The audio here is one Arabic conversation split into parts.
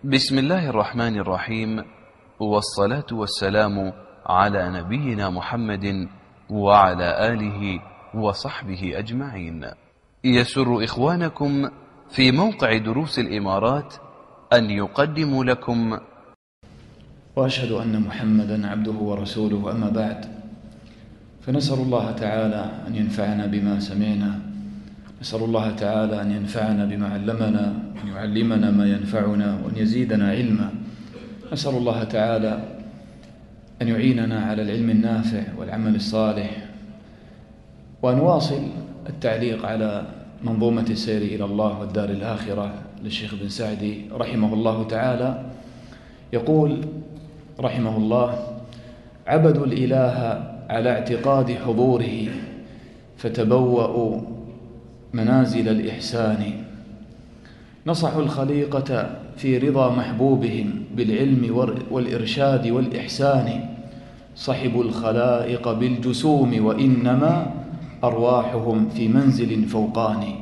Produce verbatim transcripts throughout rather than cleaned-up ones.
بسم الله الرحمن الرحيم، والصلاة والسلام على نبينا محمد وعلى آله وصحبه أجمعين. يسر إخوانكم في موقع دروس الإمارات أن يقدموا لكم وأشهد أن محمدا عبده ورسوله، أما بعد، فنسأل الله تعالى أن ينفعنا بما سمعنا، نسأل الله تعالى أن ينفعنا بما علمنا، أن يعلمنا ما ينفعنا، وأن يزيدنا علما. نسأل الله تعالى أن يعيننا على العلم النافع والعمل الصالح، وأن واصل التعليق على منظومة السير إلى الله والدار الآخرة للشيخ بن سعدي رحمه الله تعالى. يقول رحمه الله: عبدوا الإله على اعتقاد حضوره، فتبوأوا منازل الإحسان، نصحوا الخليقة في رضا محبوبهم بالعلم والإرشاد والإحسان، صحبوا الخلائق بالجسوم وإنما أرواحهم في منزل فوقاني.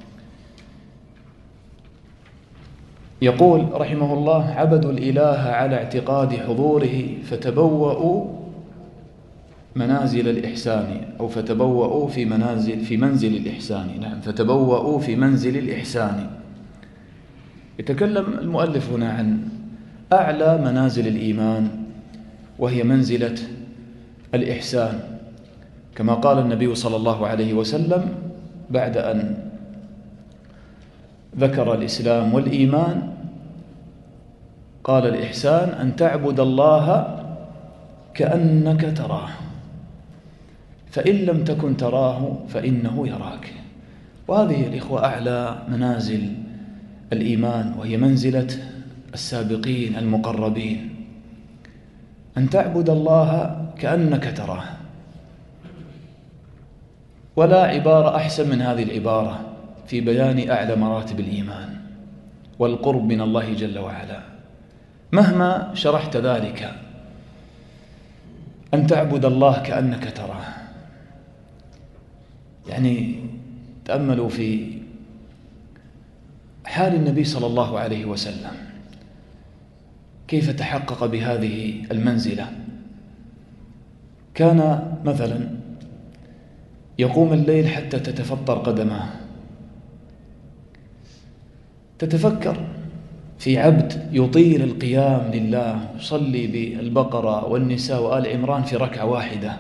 يقول رحمه الله: عبدوا الإله على اعتقاد حضوره، فتبوأوا منازل الإحسان، أو فتبوأوا في منازل في منزل الإحسان. نعم، فتبوأوا في منزل الإحسان. يتكلم المؤلف هنا عن أعلى منازل الإيمان، وهي منزلة الإحسان، كما قال النبي صلى الله عليه وسلم بعد أن ذكر الإسلام والإيمان، قال: الإحسان أن تعبد الله كأنك تراه، فإن لم تكن تراه فإنه يراك. وهذه الإخوة أعلى منازل الإيمان، وهي منزلة السابقين المقربين، أن تعبد الله كأنك تراه. ولا عبارة أحسن من هذه العبارة في بيان أعلى مراتب الإيمان والقرب من الله جل وعلا. مهما شرحت ذلك، أن تعبد الله كأنك تراه، يعني تأملوا في حال النبي صلى الله عليه وسلم، كيف تحقق بهذه المنزلة. كان مثلا يقوم الليل حتى تتفطر قدماه. تتفكر في عبد يطيل القيام لله، يصلي بالبقرة والنساء وآل عمران في ركعة واحدة،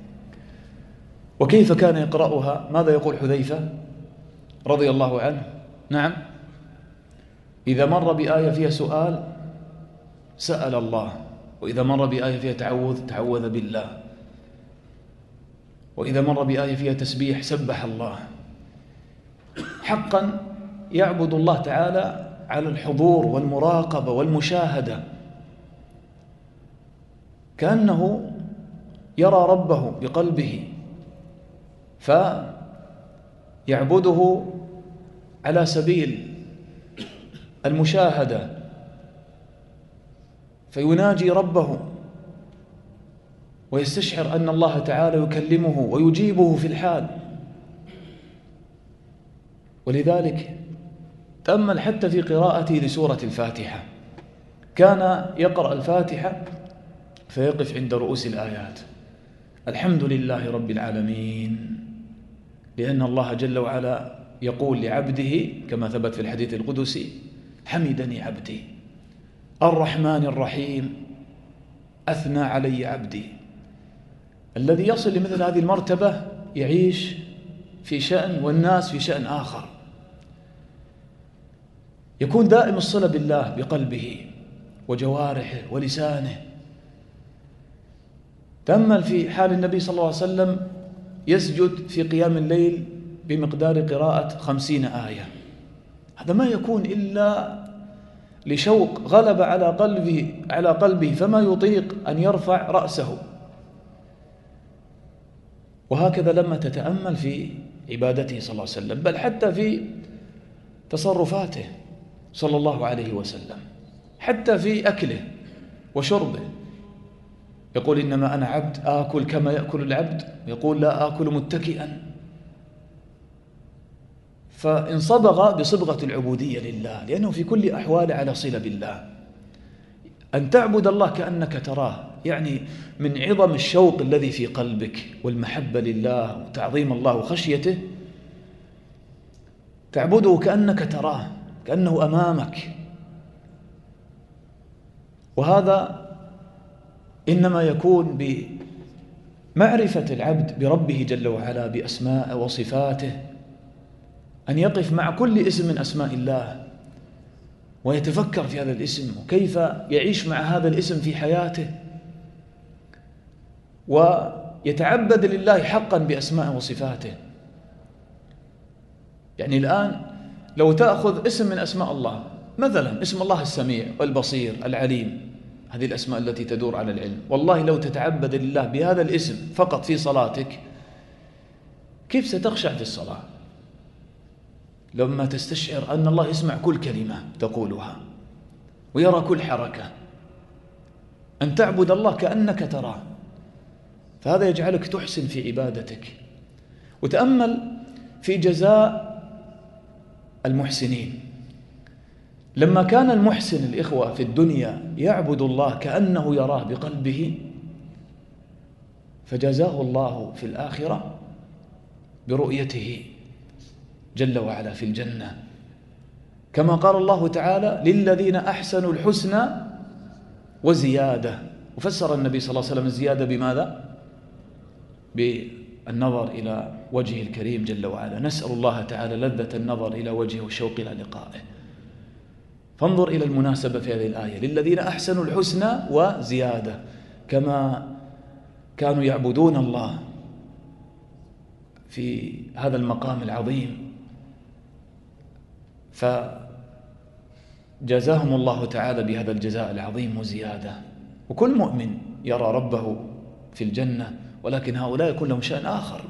وكيف كان يقرأها. ماذا يقول حذيفة رضي الله عنه؟ نعم، إذا مر بآية فيها سؤال سأل الله، وإذا مر بآية فيها تعوذ تعوذ بالله، وإذا مر بآية فيها تسبيح سبح الله. حقا يعبد الله تعالى على الحضور والمراقبة والمشاهدة، كأنه يرى ربه بقلبه، فيعبده على سبيل المشاهدة، فيناجي ربه ويستشعر أن الله تعالى يكلمه ويجيبه في الحال. ولذلك تأمل حتى في قراءته لسورة الفاتحة، كان يقرأ الفاتحة فيقف عند رؤوس الآيات: الحمد لله رب العالمين، لأن الله جل وعلا يقول لعبده كما ثبت في الحديث القدسي: حمدني عبدي. الرحمن الرحيم، أثنى علي عبدي. الذي يصل لمثل هذه المرتبة يعيش في شأن والناس في شأن آخر، يكون دائم الصلة بالله بقلبه وجوارحه ولسانه. تأمل في حال النبي صلى الله عليه وسلم يسجد في قيام الليل بمقدار قراءة خمسين آية. هذا ما يكون إلا لشوق غلب على قلبه على قلبه فما يطيق أن يرفع رأسه. وهكذا لما تتأمل في عبادته صلى الله عليه وسلم، بل حتى في تصرفاته صلى الله عليه وسلم، حتى في أكله وشربه، يقول: إنما أنا عبد آكل كما يأكل العبد، يقول: لا آكل متكئا. فانصبغ بصبغة العبودية لله، لأنه في كل أحواله على صلة بالله. أن تعبد الله كأنك تراه، يعني من عظم الشوق الذي في قلبك والمحبة لله وتعظيم الله وخشيته، تعبده كأنك تراه، كأنه أمامك. وهذا إنما يكون بمعرفة العبد بربه جل وعلا بأسماء وصفاته، أن يقف مع كل اسم من أسماء الله ويتفكر في هذا الاسم وكيف يعيش مع هذا الاسم في حياته، ويتعبد لله حقا بأسماء وصفاته. يعني الآن لو تأخذ اسم من أسماء الله، مثلا اسم الله السميع والبصير العليم، هذه الأسماء التي تدور على العلم، والله لو تتعبد لله بهذا الاسم فقط في صلاتك، كيف ستخشع في الصلاة لما تستشعر أن الله يسمع كل كلمة تقولها ويرى كل حركة؟ أن تعبد الله كأنك تراه، فهذا يجعلك تحسن في عبادتك. وتأمل في جزاء المحسنين، لما كان المحسن الإخوة في الدنيا يعبد الله كأنه يراه بقلبه، فجزاه الله في الآخرة برؤيته جل وعلا في الجنة، كما قال الله تعالى: للذين أحسنوا الحسنى وزيادة. وفسر النبي صلى الله عليه وسلم الزيادة بماذا؟ بالنظر إلى وجهه الكريم جل وعلا. نسأل الله تعالى لذة النظر إلى وجهه والشوق إلى لقائه. فانظر إلى المناسبة في هذه الآية: للذين أحسنوا الحسنى وزيادة، كما كانوا يعبدون الله في هذا المقام العظيم، فجزاهم الله تعالى بهذا الجزاء العظيم وزيادة. وكل مؤمن يرى ربه في الجنة، ولكن هؤلاء يكون لهم شأن آخر.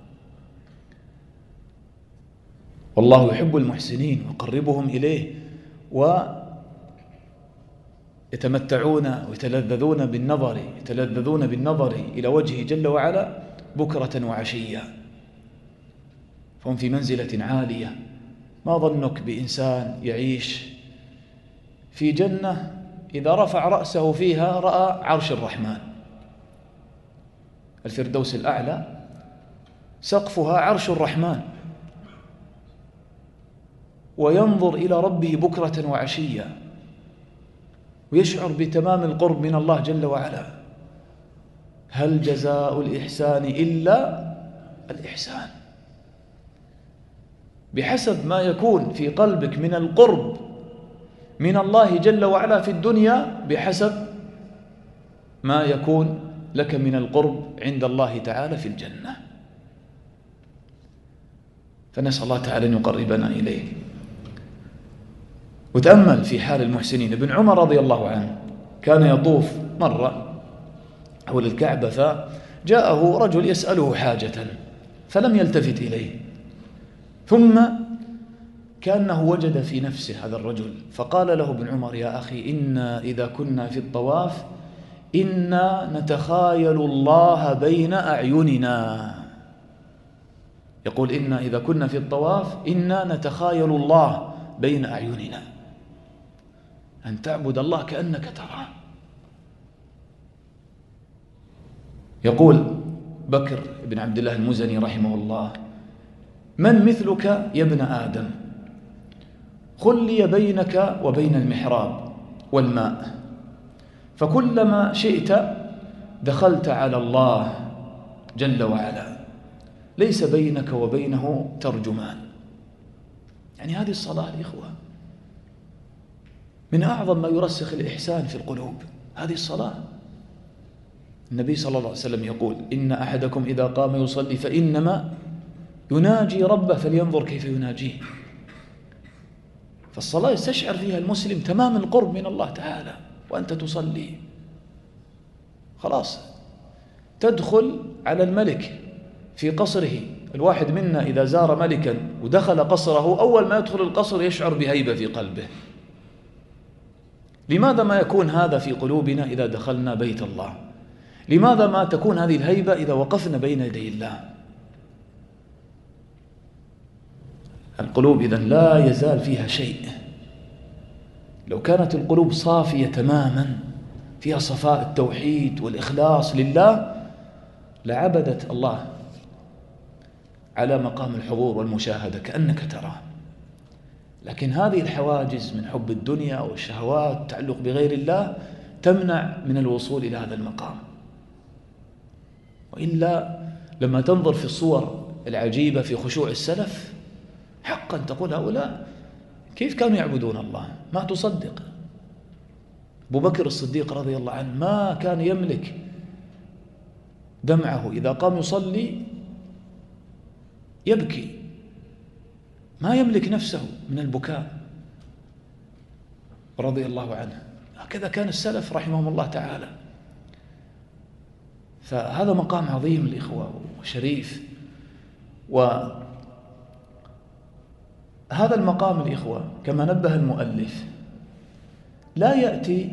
والله يحب المحسنين ويقربهم إليه، ويتمتعون ويتلذذون بالنظر يتلذذون بالنظر إلى وجهه جل وعلا بكرة وعشية، فهم في منزلة عالية. ما ظنك بإنسان يعيش في جنة إذا رفع رأسه فيها رأى عرش الرحمن، الفردوس الأعلى سقفها عرش الرحمن، وينظر إلى ربه بكرة وعشية، ويشعر بتمام القرب من الله جل وعلا. هل جزاء الإحسان إلا الإحسان؟ بحسب ما يكون في قلبك من القرب من الله جل وعلا في الدنيا، بحسب ما يكون لك من القرب عند الله تعالى في الجنة. فنسأل الله تعالى أن يقربنا إليه. وتأمل في حال المحسنين. ابن عمر رضي الله عنه كان يطوف مرة حول الكعبة، فجاءه رجل يسأله حاجة فلم يلتفت إليه، ثم كأنه وجد في نفسه هذا الرجل، فقال له ابن عمر: يا أخي، إنا إذا كنا في الطواف إنا نتخايل الله بين أعيننا. يقول: إنا إذا كنا في الطواف إنا نتخايل الله بين أعيننا. أن تعبد الله كأنك تراه. يقول بكر بن عبد الله المزني رحمه الله: من مثلك يا ابن آدم؟ خلي بينك وبين المحراب والماء، فكلما شئت دخلت على الله جل وعلا، ليس بينك وبينه ترجمان. يعني هذه الصلاة الإخوة من أعظم ما يرسخ الإحسان في القلوب، هذه الصلاة. النبي صلى الله عليه وسلم يقول: إن أحدكم إذا قام يصلي فإنما يناجي ربه فلينظر كيف يناجيه. فالصلاة يستشعر فيها المسلم تمام القرب من الله تعالى. وأنت تصلي خلاص تدخل على الملك في قصره. الواحد منا إذا زار ملكا ودخل قصره، أول ما يدخل القصر يشعر بهيبة في قلبه. لماذا ما يكون هذا في قلوبنا إذا دخلنا بيت الله؟ لماذا ما تكون هذه الهيبة إذا وقفنا بين يدي الله؟ القلوب إذن لا يزال فيها شيء. لو كانت القلوب صافية تماما فيها صفاء التوحيد والإخلاص لله لعبدت الله على مقام الحضور والمشاهدة كأنك تراه. لكن هذه الحواجز من حب الدنيا والشهوات والتعلق بغير الله تمنع من الوصول إلى هذا المقام. وإلا لما تنظر في الصور العجيبة في خشوع السلف حقا تقول هؤلاء كيف كانوا يعبدون الله؟ ما تصدق. أبو بكر الصديق رضي الله عنه ما كان يملك دمعه، إذا قام يصلي يبكي، ما يملك نفسه من البكاء رضي الله عنه. هكذا كان السلف رحمهم الله تعالى. فهذا مقام عظيم الإخوة وشريف. وهذا المقام الإخوة كما نبه المؤلف لا يأتي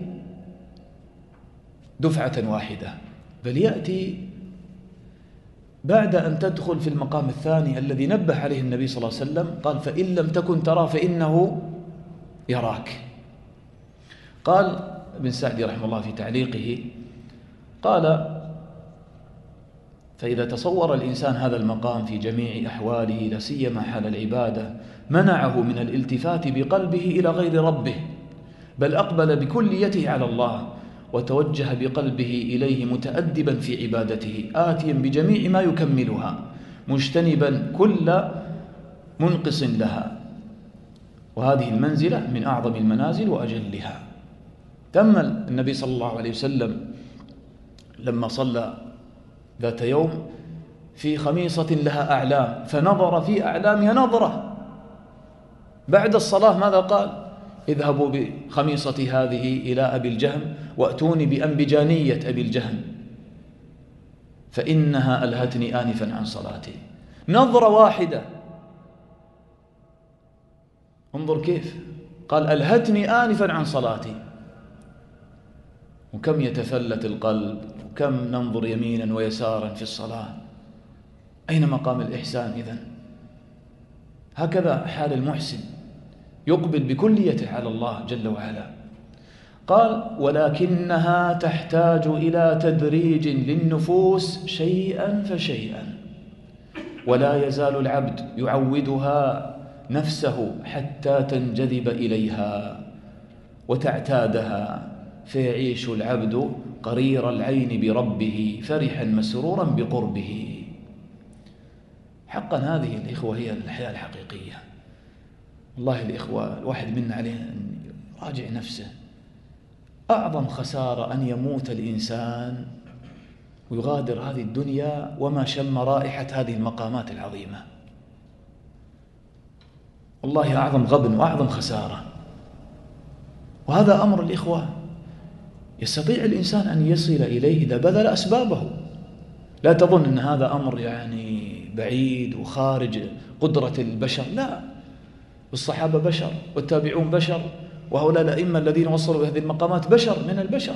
دفعة واحدة، بل يأتي بعد أن تدخل في المقام الثاني الذي نبه عليه النبي صلى الله عليه وسلم، قال فإن لم تكن ترى فإنه يراك. قال ابن سعدي رحمه الله في تعليقه قال فإذا تصور الإنسان هذا المقام في جميع أحواله لا سيما حال العبادة منعه من الالتفات بقلبه إلى غير ربه، بل أقبل بكليته على الله وتوجه بقلبه إليه متأدبا في عبادته آتيا بجميع ما يكملها مجتنبا كل منقص لها. وهذه المنزلة من أعظم المنازل وأجلها. تأمل النبي صلى الله عليه وسلم لما صلى ذات يوم في خميصة لها أعلام فنظر في أعلامها نظرة، بعد الصلاة ماذا قال؟ اذهبوا بخميصتي هذه إلى أبي الجهم وأتوني بأنبجانية أبي الجهم فإنها ألهتني آنفا عن صلاتي. نظرة واحدة، انظر كيف قال ألهتني آنفا عن صلاتي. وكم يتفلت القلب وكم ننظر يمينا ويسارا في الصلاة. أين مقام الإحسان إذن؟ هكذا حال المحسن يقبل بكليته على الله جل وعلا. قال ولكنها تحتاج إلى تدريج للنفوس شيئا فشيئا، ولا يزال العبد يعودها نفسه حتى تنجذب إليها وتعتادها، فيعيش العبد قرير العين بربه فرحا مسرورا بقربه. حقا هذه الإخوة هي الحياة الحقيقية. والله الإخوة الواحد منا عليه أن يراجع نفسه. أعظم خسارة أن يموت الإنسان ويغادر هذه الدنيا وما شم رائحة هذه المقامات العظيمة. والله أعظم غبن وأعظم خسارة. وهذا أمر الإخوة يستطيع الإنسان أن يصل إليه إذا بذل أسبابه. لا تظن أن هذا أمر يعني بعيد وخارج قدرة البشر، لا، الصحابة بشر والتابعون بشر وهؤلاء الأئمة الذين وصلوا بهذه المقامات بشر من البشر.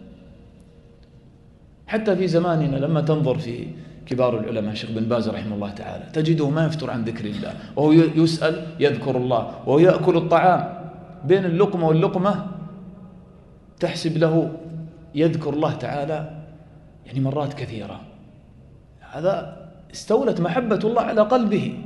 حتى في زماننا لما تنظر في كبار العلماء الشيخ بن باز رحمه الله تعالى تجده ما يفتر عن ذكر الله، وهو يسأل يذكر الله، وهو يأكل الطعام بين اللقمة واللقمة تحسب له يذكر الله تعالى يعني مرات كثيرة. هذا استولت محبة الله على قلبه،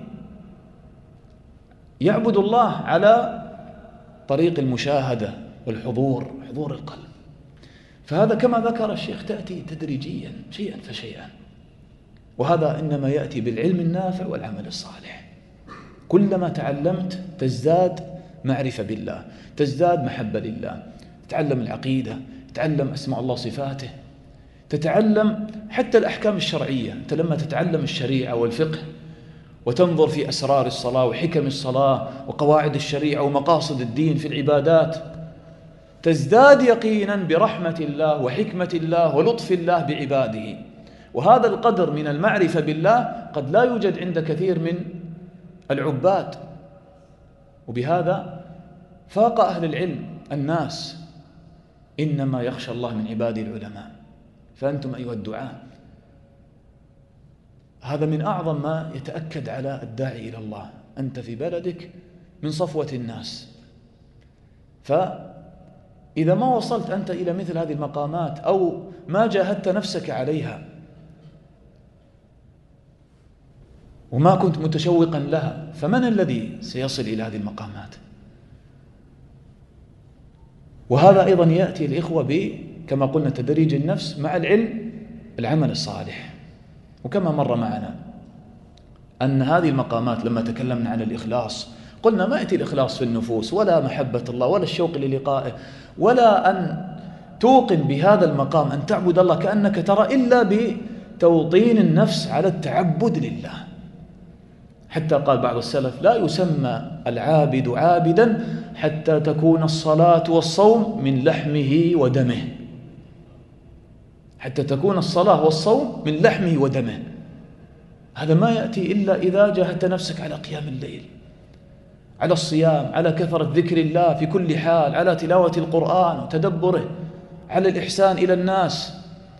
يعبد الله على طريق المشاهدة والحضور، حضور القلب. فهذا كما ذكر الشيخ تأتي تدريجيا شيئا فشيئا، وهذا إنما يأتي بالعلم النافع والعمل الصالح. كلما تعلمت تزداد معرفة بالله، تزداد محبة لله، تتعلم العقيدة، تتعلم أسماء الله صفاته، تتعلم حتى الأحكام الشرعية. أنت لما تتعلم الشريعة والفقه وتنظر في أسرار الصلاة وحكم الصلاة وقواعد الشريعة ومقاصد الدين في العبادات تزداد يقينا برحمة الله وحكمة الله ولطف الله بعباده. وهذا القدر من المعرفة بالله قد لا يوجد عند كثير من العباد. وبهذا فاق أهل العلم الناس. إنما يخشى الله من عباده العلماء. فأنتم أيها الدعاة هذا من أعظم ما يتأكد على الداعي إلى الله أنت في بلدك من صفوة الناس، فإذا ما وصلت أنت إلى مثل هذه المقامات أو ما جاهدت نفسك عليها وما كنت متشوقا لها، فمن الذي سيصل إلى هذه المقامات؟ وهذا أيضا يأتي الإخوة ب كما قلنا تدريج النفس مع العلم، العمل الصالح. وكما مر معنا أن هذه المقامات لما تكلمنا عن الإخلاص قلنا ما يأتي الإخلاص في النفوس ولا محبة الله ولا الشوق للقائه ولا أن توقن بهذا المقام أن تعبد الله كأنك ترى، إلا بتوطين النفس على التعبد لله. حتى قال بعض السلف: لا يسمى العابد عابدا حتى تكون الصلاة والصوم من لحمه ودمه. حتى تكون الصلاة والصوم من لحمه ودمه. هذا ما يأتي إلا إذا جاهدت نفسك على قيام الليل، على الصيام، على كثرة ذكر الله في كل حال، على تلاوة القرآن وتدبره، على الإحسان إلى الناس.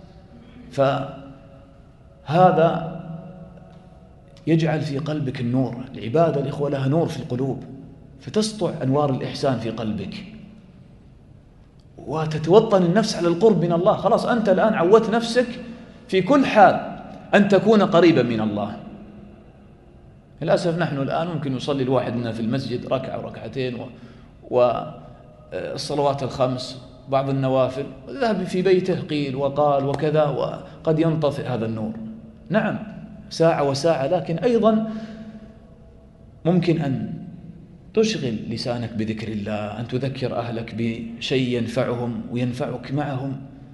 فهذا يجعل في قلبك النور. العبادة الإخوة لها نور في القلوب، فتسطع أنوار الإحسان في قلبك وتتوطن النفس على القرب من الله. خلاص أنت الآن عودت نفسك في كل حال أن تكون قريبا من الله. للأسف نحن الآن ممكن يصلي الواحد منا في المسجد ركعة وركعتين والصلوات الخمس بعض النوافل، ذهب في بيته قيل وقال وكذا، وقد ينطفئ هذا النور. نعم ساعة وساعة، لكن أيضا ممكن أن تشغل لسانك بذكر الله، أن تذكر أهلك بشيء ينفعهم وينفعك معهم.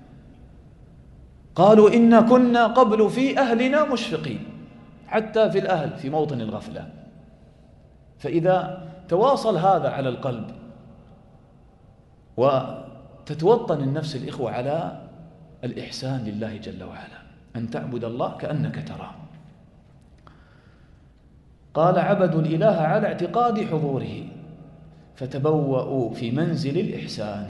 قالوا إنا كنا قبل في أهلنا مشفقين، حتى في الأهل في موطن الغفلة. فإذا تواصل هذا على القلب وتتوطن النفس الإخوة على الإحسان لله جل وعلا، أن تعبد الله كأنك تراه. قال: عبدوا الإله على اعتقاد حضوره فتبوأوا في منزل الإحسان.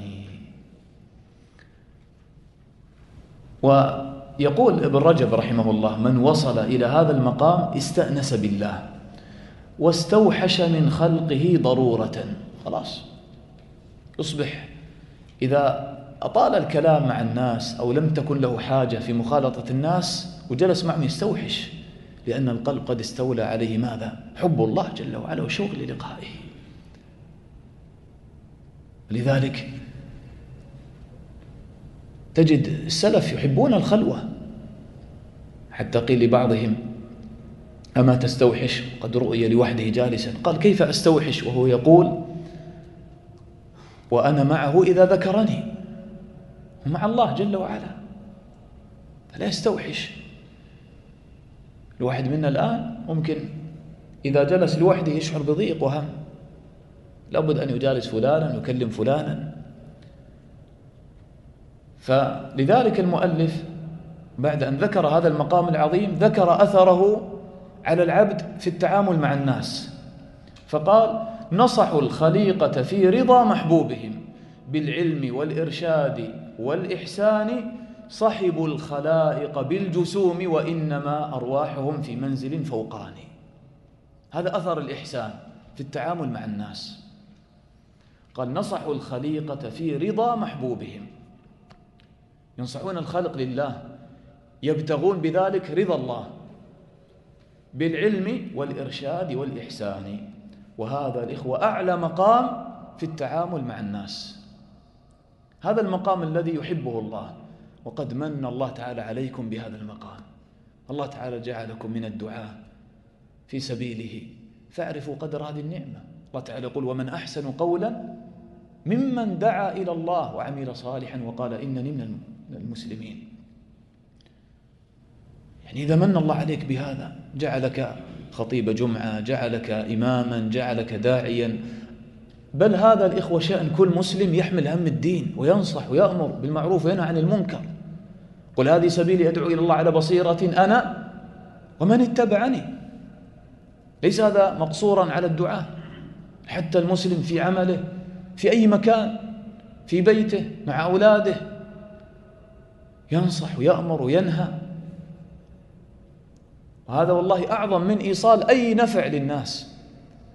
ويقول ابن رجب رحمه الله: من وصل إلى هذا المقام استأنس بالله واستوحش من خلقه ضرورة. خلاص يصبح إذا أطال الكلام مع الناس أو لم تكن له حاجة في مخالطة الناس وجلس معهم يستوحش، لأن القلب قد استولى عليه ماذا؟ حب الله جل وعلا وشوق للقائه. لذلك تجد السلف يحبون الخلوة، حتى قيل لبعضهم: أما تستوحش؟ قد رؤي لوحده جالسا. قال: كيف أستوحش وهو يقول وأنا معه إذا ذكرني؟ ومع الله جل وعلا، فلا يستوحش. الواحد منا الآن ممكن إذا جلس لوحده يشعر بضيق وهم، لابد أن يجالس فلانا ويكلم فلانا. فلذلك المؤلف بعد أن ذكر هذا المقام العظيم ذكر أثره على العبد في التعامل مع الناس، فقال: نصحوا الخليقة في رضا محبوبهم بالعلم والإرشاد والإحسان، صحبوا الخلائق بالجسوم وإنما أرواحهم في منزل فوقاني. هذا أثر الإحسان في التعامل مع الناس. قال: نصحوا الخليقة في رضا محبوبهم، ينصحون الخلق لله، يبتغون بذلك رضا الله بالعلم والإرشاد والإحسان. وهذا الإخوة أعلى مقام في التعامل مع الناس، هذا المقام الذي يحبه الله. وقد من الله تعالى عليكم بهذا المقام. الله تعالى جعلكم من الدعاء في سبيله، فاعرفوا قدر هذه النعمة. الله تعالى يقول: ومن أحسن قولا ممن دعا إلى الله وعمل صالحا وقال إنني من المسلمين. يعني إذا من الله عليك بهذا، جعلك خطيب جمعة، جعلك إماما، جعلك داعيا، بل هذا الإخوة شأن كل مسلم يحمل هم الدين وينصح ويأمر بالمعروف وينهى عن المنكر. قل هذه سبيلي أدعو إلى الله على بصيرة أنا ومن اتبعني. ليس هذا مقصورا على الدعاء، حتى المسلم في عمله في أي مكان، في بيته مع أولاده، ينصح ويأمر وينهى. وهذا والله أعظم من إيصال أي نفع للناس.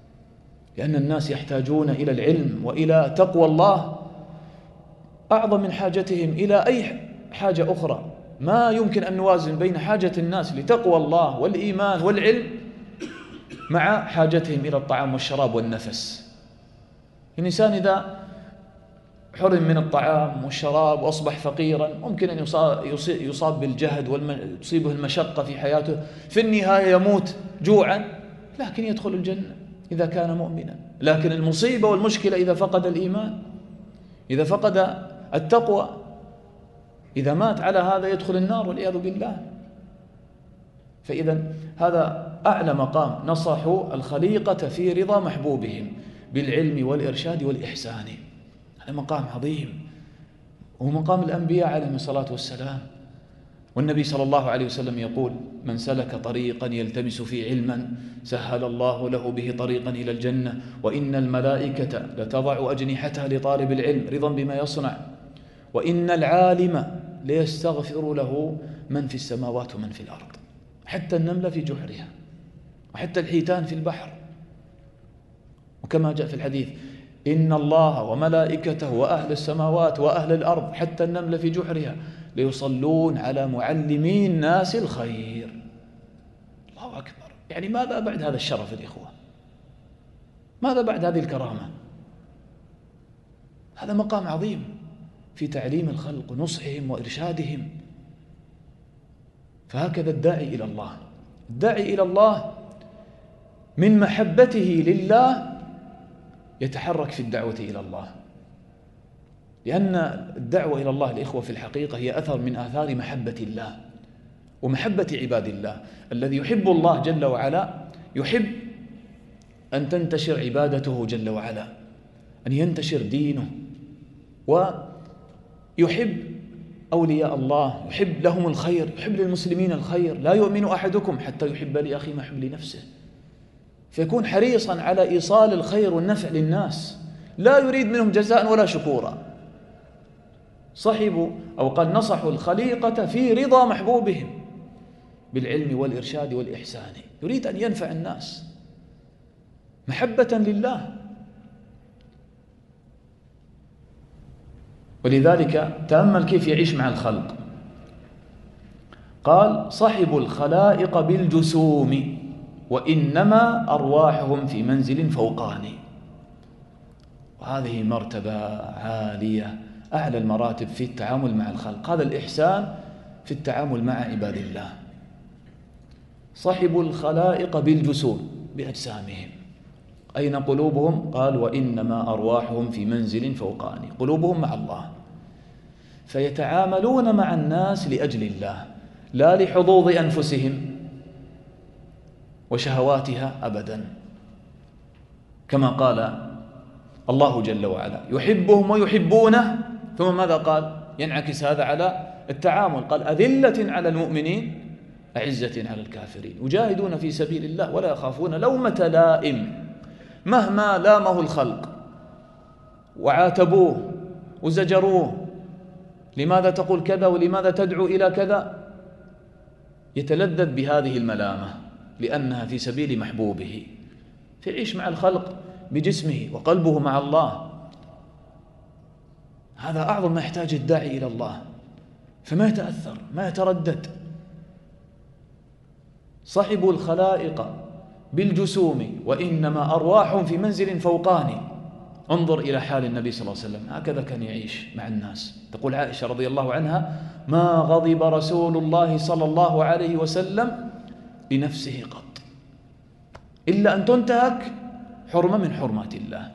لأن الناس يحتاجون إلى العلم وإلى تقوى الله أعظم من حاجتهم إلى أي حاجة أخرى. ما يمكن أن نوازن بين حاجة الناس لتقوى الله والإيمان والعلم مع حاجتهم إلى الطعام والشراب والنفس. الإنسان إذا حرم من الطعام والشراب وأصبح فقيرا ممكن أن يصاب بالجهد وتصيبه المشقة في حياته، في النهاية يموت جوعا، لكن يدخل الجنة إذا كان مؤمنا. لكن المصيبة والمشكلة إذا فقد الإيمان، إذا فقد التقوى، إذا مات على هذا يدخل النار والعياذ بالله. فإذا هذا أعلى مقام، نصحوا الخليقة في رضا محبوبهم بالعلم والإرشاد والإحسان. هذا مقام عظيم، وهو مقام الأنبياء عليهم الصلاة والسلام. والنبي صلى الله عليه وسلم يقول: من سلك طريقا يلتمس فيه علما سهل الله له به طريقا إلى الجنة، وإن الملائكة لتضع أجنحتها لطالب العلم رضا بما يصنع، وإن العالم ليستغفر له من في السماوات ومن في الأرض، حتى النملة في جحرها وحتى الحيتان في البحر. وكما جاء في الحديث: إن الله وملائكته وأهل السماوات وأهل الأرض حتى النملة في جحرها ليصلون على معلمي الناس الخير. الله أكبر! يعني ماذا بعد هذا الشرف الإخوة؟ ماذا بعد هذه الكرامة؟ هذا مقام عظيم في تعليم الخلق ونصحهم وإرشادهم. فهكذا الداعي إلى الله، الداعي إلى الله من محبته لله يتحرك في الدعوة إلى الله، لأن الدعوة إلى الله الإخوة في الحقيقة هي أثر من آثار محبة الله ومحبة عباد الله. الذي يحب الله جل وعلا يحب أن تنتشر عبادته جل وعلا، أن ينتشر دينه، ويحب أولياء الله، يحب لهم الخير، يحب للمسلمين الخير. لا يؤمن أحدكم حتى يحب لأخيه ما يحب لنفسه، فيكون حريصا على إيصال الخير والنفع للناس، لا يريد منهم جزاء ولا شكورا. صحبوا أو قد نصحوا الخليقة في رضا محبوبهم بالعلم والإرشاد والإحسان، يريد أن ينفع الناس محبة لله. ولذلك تأمل كيف يعيش مع الخلق. قال: صحبوا الخلائق بالجسوم وإنما أرواحهم في منزل فوقاني. وهذه مرتبة عالية، أعلى المراتب في التعامل مع الخلق. هذا الإحسان في التعامل مع عباد الله. صحبوا الخلائق بالجسوم، بأجسامهم. أين قلوبهم؟ قال: وإنما أرواحهم في منزل فوقاني. قلوبهم مع الله، فيتعاملون مع الناس لأجل الله، لا لحظوظ أنفسهم وشهواتها أبدا. كما قال الله جل وعلا: يحبهم ويحبونه. ثم ماذا قال؟ ينعكس هذا على التعامل. قال: أذلة على المؤمنين أعزة على الكافرين، يجاهدون في سبيل الله ولا يخافون لومة لائم. مهما لامه الخلق وعاتبوه وزجروه، لماذا تقول كذا ولماذا تدعو إلى كذا، يتلذذ بهذه الملامة لأنها في سبيل محبوبه. فيعيش مع الخلق بجسمه وقلبه مع الله. هذا أعظم ما يحتاج الداعي إلى الله، فما يتأثر، ما يتردد. صحبوا الخلائق بالجسوم وإنما أرواحهم في منزل فوقاني. انظر إلى حال النبي صلى الله عليه وسلم، هكذا كان يعيش مع الناس. تقول عائشة رضي الله عنها: ما غضب رسول الله صلى الله عليه وسلم لنفسه قط إلا أن تنتهك حرمة من حرمات الله.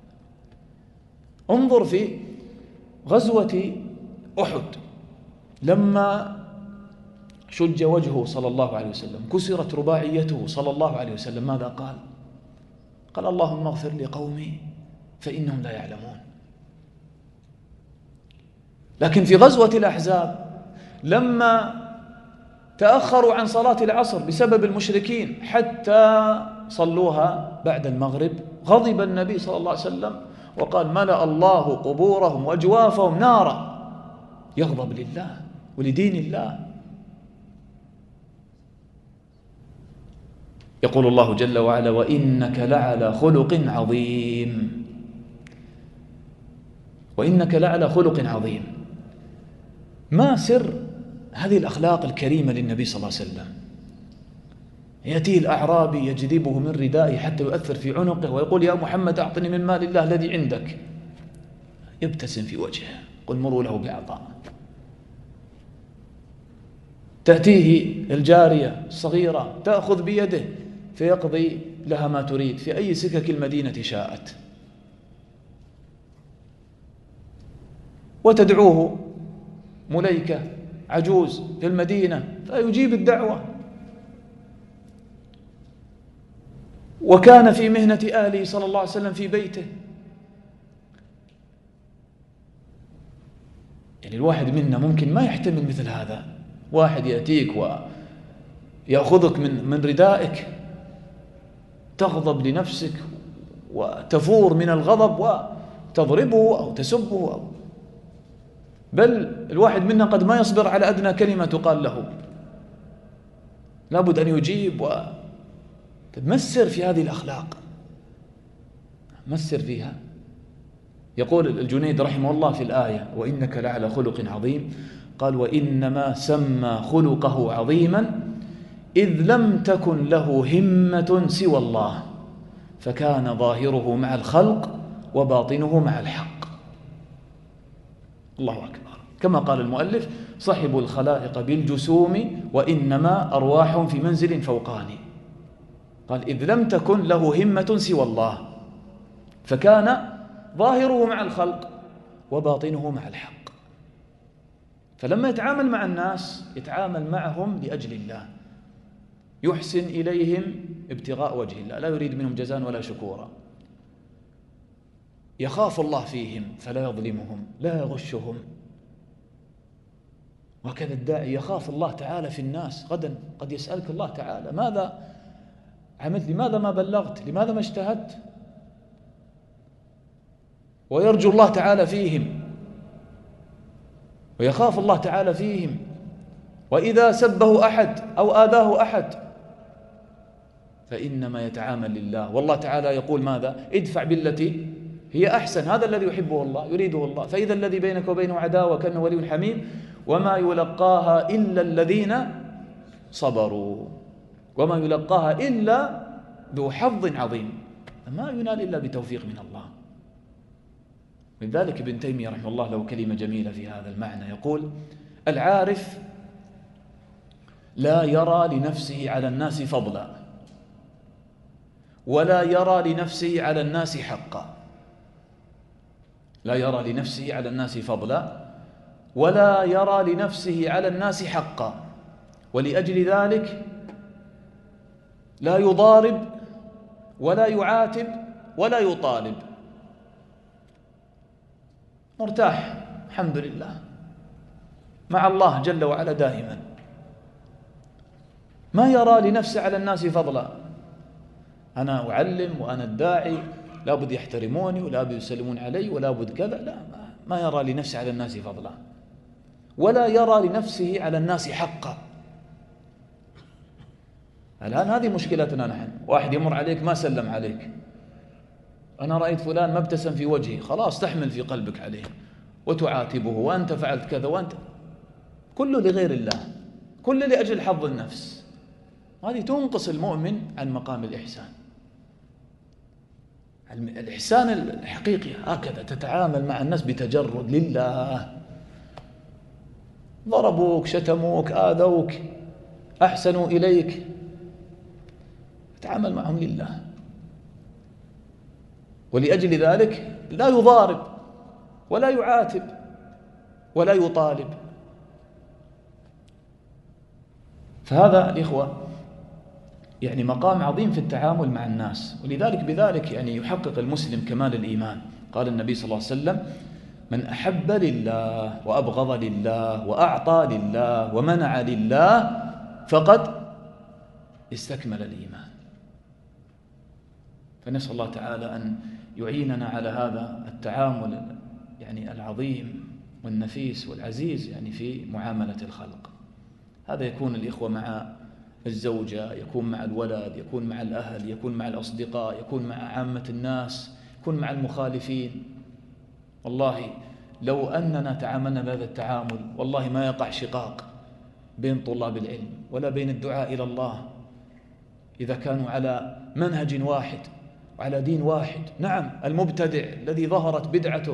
انظر في غزوة أحد لما شج وجهه صلى الله عليه وسلم، كسرت رباعيته صلى الله عليه وسلم، ماذا قال؟ قال: اللهم اغفر لقومي فإنهم لا يعلمون. لكن في غزوة الأحزاب لما تأخروا عن صلاة العصر بسبب المشركين حتى صلوها بعد المغرب، غضب النبي صلى الله عليه وسلم وقال: ملأ الله قبورهم وأجوافهم نارا. يغضب لله ولدين الله. يقول الله جل وعلا: وإنك لعلى خلق عظيم. وإنك لعلى خلق عظيم. ما سر هذه الأخلاق الكريمة للنبي صلى الله عليه وسلم؟ يأتيه الأعرابي يجذبه من ردائه حتى يؤثر في عنقه ويقول: يا محمد أعطني من مال الله الذي عندك. يبتسم في وجهه: قل مروا له بعطاء. تأتيه الجارية الصغيرة تأخذ بيده فيقضي لها ما تريد في أي سكك المدينة شاءت. وتدعوه مليكة عجوز في المدينة فيجيب الدعوة. وكان في مهنة أهله صلى الله عليه وسلم في بيته. يعني الواحد منا ممكن ما يحتمل مثل هذا، واحد يأتيك ويأخذك من من ردائك، تغضب لنفسك وتفور من الغضب وتضربه أو تسبه أو بل الواحد منا قد ما يصبر على أدنى كلمة تقال له، لابد أن يجيب. وتمسر في هذه الأخلاق، مسر فيها. يقول الجنيد رحمه الله في الآية: وإنك لعلى خلق عظيم، قال: وإنما سمى خلقه عظيما إذ لم تكن له همة سوى الله، فكان ظاهره مع الخلق وباطنه مع الحق. الله أكبر. كما قال المؤلف: صحبوا الخلائق بالجسوم وإنما أرواح في منزل فوقاني. قال: إذ لم تكن له همة سوى الله، فكان ظاهره مع الخلق وباطنه مع الحق. فلما يتعامل مع الناس يتعامل معهم لأجل الله، يحسن إليهم ابتغاء وجه الله، لا يريد منهم جزاء ولا شكورا. يخاف الله فيهم فلا يظلمهم، لا يغشهم. وكذا الداعي يخاف الله تعالى في الناس. غدا قد يسألك الله تعالى: ماذا عملت؟ لماذا ما بلغت؟ لماذا ما اجتهدت؟ ويرجو الله تعالى فيهم ويخاف الله تعالى فيهم. وإذا سبه أحد أو آذاه أحد فإنما يتعامل لله. والله تعالى يقول: ماذا؟ ادفع بالتي هي أحسن. هذا الذي يحبه الله يريده الله. فإذا الذي بينك وبينه عداوة كأنه ولي حميم، وما يلقاها إلا الذين صبروا، وما يلقاها إلا ذو حظ عظيم. ما ينال إلا بتوفيق من الله. لذلك ابن تيمية رحمه الله له كلمة جميلة في هذا المعنى، يقول: العارف لا يرى لنفسه على الناس فضلا، ولا يرى لنفسه على الناس حقا. لا يرى لنفسه على الناس فضلا، ولا يرى لنفسه على الناس حقا. ولأجل ذلك لا يضارب ولا يعاتب ولا يطالب، مرتاح الحمد لله مع الله جل وعلا دائما. ما يرى لنفسه على الناس فضلا. أنا أعلم وأنا الداعي، لابد يحترموني ولابد يسلمون علي ولابد كذا. لا، ما يرى لنفسه على الناس فضلا، ولا يرى لنفسه على الناس حقا. الآن هذه مشكلتنا نحن. واحد يمر عليك ما سلم عليك، أنا رأيت فلان ما ابتسم في وجهي، خلاص تحمل في قلبك عليه وتعاتبه: وأنت فعلت كذا وأنت. كله لغير الله، كله لأجل حظ النفس. هذه تنقص المؤمن عن مقام الإحسان. الإحسان الحقيقي هكذا تتعامل مع الناس بتجرد لله. ضربوك، شتموك، آذوك، أحسنوا إليك، تعامل معهم لله. ولأجل ذلك لا يضارب ولا يعاتب ولا يطالب. فهذا الإخوة يعني مقام عظيم في التعامل مع الناس. ولذلك بذلك يعني يحقق المسلم كمال الإيمان. قال النبي صلى الله عليه وسلم: من أحب لله وأبغض لله وأعطى لله ومنع لله فقد استكمل الإيمان. فنسأل الله تعالى أن يعيننا على هذا التعامل يعني العظيم والنفيس والعزيز يعني في معاملة الخلق. هذا يكون الإخوة مع الزوجة، يكون مع الولد، يكون مع الأهل، يكون مع الأصدقاء، يكون مع عامة الناس، يكون مع المخالفين. والله لو أننا تعاملنا بهذا التعامل والله ما يقع شقاق بين طلاب العلم ولا بين الدعاء إلى الله إذا كانوا على منهج واحد وعلى دين واحد. نعم، المبتدع الذي ظهرت بدعته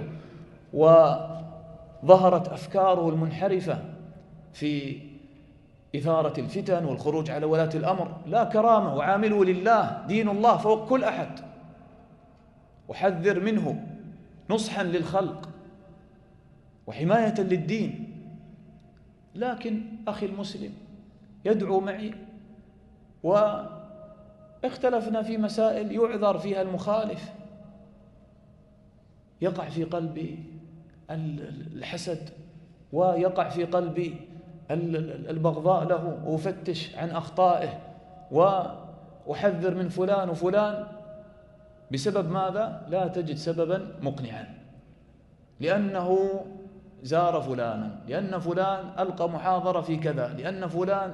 وظهرت أفكاره المنحرفة في إثارة الفتن والخروج على ولاة الأمر لا كرامة، وعاملوا لله، دين الله فوق كل أحد، وحذر منه نصحا للخلق وحماية للدين. لكن أخي المسلم يدعو معي واختلفنا في مسائل يعذر فيها المخالف، يقع في قلبي الحسد ويقع في قلبي البغضاء له، وأفتش عن أخطائه وأحذر من فلان وفلان. بسبب ماذا؟ لا تجد سببا مقنعا، لأنه زار فلانا، لأن فلان ألقى محاضرة في كذا، لأن فلان.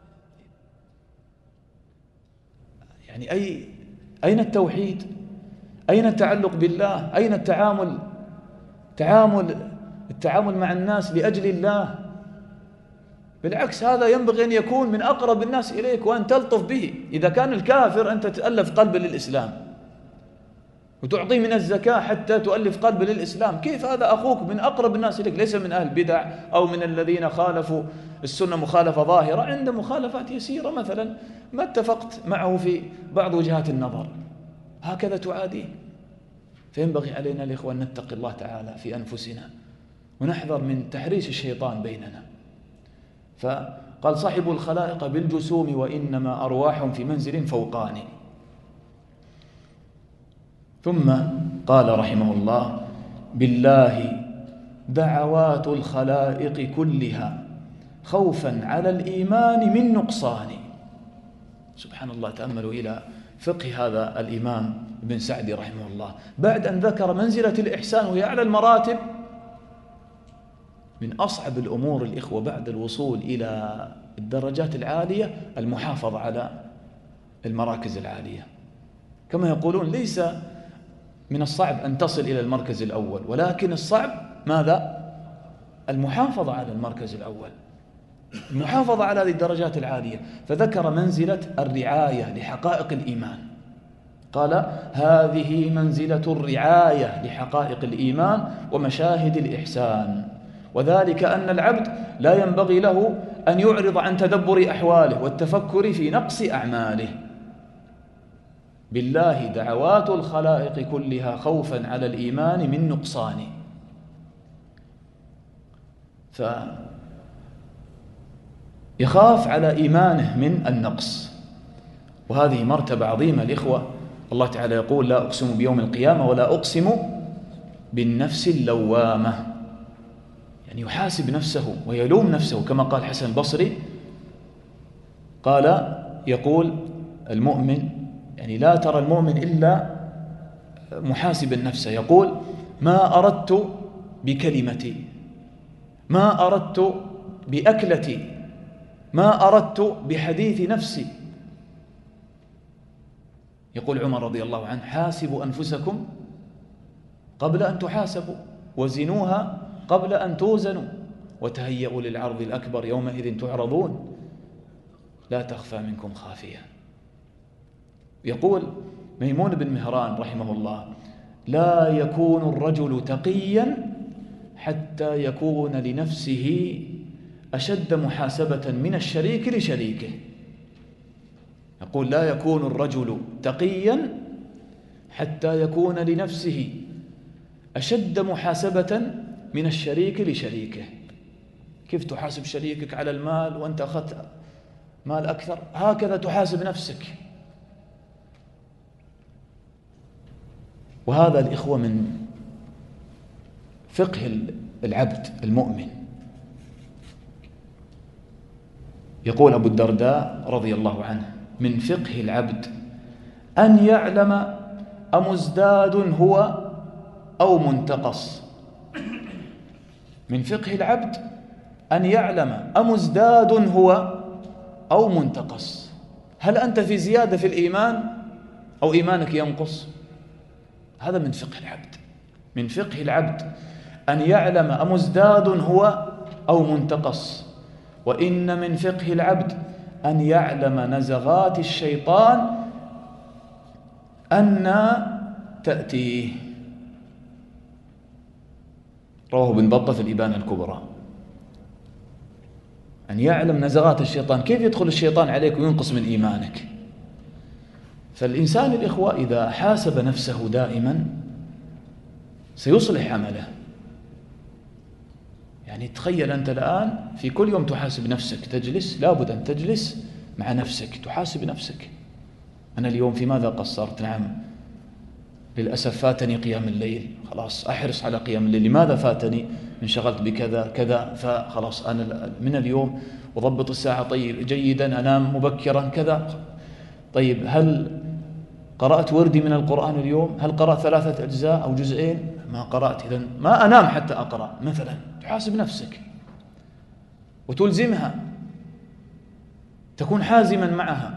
يعني أي أين التوحيد؟ أين التعلق بالله؟ أين التعامل تعامل التعامل مع الناس لأجل الله؟ بالعكس، هذا ينبغي أن يكون من أقرب الناس إليك وأن تلطف به. إذا كان الكافر أنت تألف قلبه للإسلام وتعطيه من الزكاة حتى تؤلف قلبه للإسلام، كيف هذا أخوك من أقرب الناس إليك، ليس من أهل بدع أو من الذين خالفوا السنة مخالفة ظاهرة، عنده مخالفات يسيرة مثلا ما اتفقت معه في بعض وجهات النظر، هكذا تعاديه. فينبغي علينا الإخوة أن نتقي الله تعالى في أنفسنا ونحذر من تحريش الشيطان بيننا. فقال صاحب الخلائق بالجسوم وإنما أرواحهم في منزل فوقاني. ثم قال رحمه الله بالله دعوات الخلائق كلها خوفا على الإيمان من نقصان. سبحان الله، تأملوا إلى فقه هذا الإمام ابن سعدي رحمه الله، بعد أن ذكر منزلة الإحسان وهي أعلى المراتب، من أصعب الأمور الإخوة بعد الوصول إلى الدرجات العالية المحافظة على المراكز العالية. كما يقولون ليس من الصعب أن تصل إلى المركز الأول، ولكن الصعب ماذا؟ المحافظة على المركز الأول، المحافظة على هذه الدرجات العالية. فذكر منزلة الرعاية لحقائق الإيمان، قال هذه منزلة الرعاية لحقائق الإيمان ومشاهد الإحسان، وذلك أن العبد لا ينبغي له أن يعرض عن تدبر أحواله والتفكر في نقص أعماله. بالله دعوات الخلائق كلها خوفا على الإيمان من نقصان. فيخاف على إيمانه من النقص، وهذه مرتبة عظيمة الإخوة. الله تعالى يقول لا أقسم بيوم القيامة ولا أقسم بالنفس اللوامة، يعني يحاسب نفسه ويلوم نفسه، كما قال حسن البصري قال يقول المؤمن، يعني لا ترى المؤمن إلا محاسب النفس، يقول ما أردت بكلمتي، ما أردت بأكلتي، ما أردت بحديث نفسي. يقول عمر رضي الله عنه حاسبوا أنفسكم قبل أن تحاسبوا وزنوها قبل أن توزنوا وتهيئوا للعرض الأكبر يومئذ تعرضون لا تخفى منكم خافية. يقول ميمون بن مهران رحمه الله لا يكون الرجل تقيا حتى يكون لنفسه أشد محاسبة من الشريك لشريكه. يقول لا يكون الرجل تقيا حتى يكون لنفسه أشد محاسبة من الشريك لشريكه. كيف تحاسب شريكك على المال وأنت أخذت مال أكثر؟ هكذا تحاسب نفسك. وهذا الإخوة من فقه العبد المؤمن. يقول أبو الدرداء رضي الله عنه من فقه العبد أن يعلم أمزداد هو أو منتقص. من فقه العبد أن يعلم أمزداد هو أو منتقص. هل أنت في زيادة في الإيمان أو إيمانك ينقص؟ هذا من فقه العبد، من فقه العبد أن يعلم أمزداد هو أو منتقص. وإن من فقه العبد أن يعلم نزغات الشيطان أن تأتيه. رواه ابن بطة في الإبانة الكبرى. أن يعلم نزغات الشيطان، كيف يدخل الشيطان عليك وينقص من إيمانك. فالإنسان الإخوة إذا حاسب نفسه دائما سيصلح عمله. يعني تخيل أنت الآن في كل يوم تحاسب نفسك، تجلس، لابد أن تجلس مع نفسك تحاسب نفسك. أنا اليوم في ماذا قصرت؟ نعم للأسف فاتني قيام الليل، خلاص أحرص على قيام الليل. لماذا فاتني؟ انشغلت بكذا كذا، فخلاص أنا من اليوم أضبط الساعة. طيب جيدا، أنام مبكرا كذا. طيب هل قرأت وردي من القرآن اليوم؟ هل قرأت ثلاثة أجزاء أو جزئين؟ ما قرأت، إذن ما أنام حتى أقرأ مثلا. تحاسب نفسك وتلزمها، تكون حازما معها.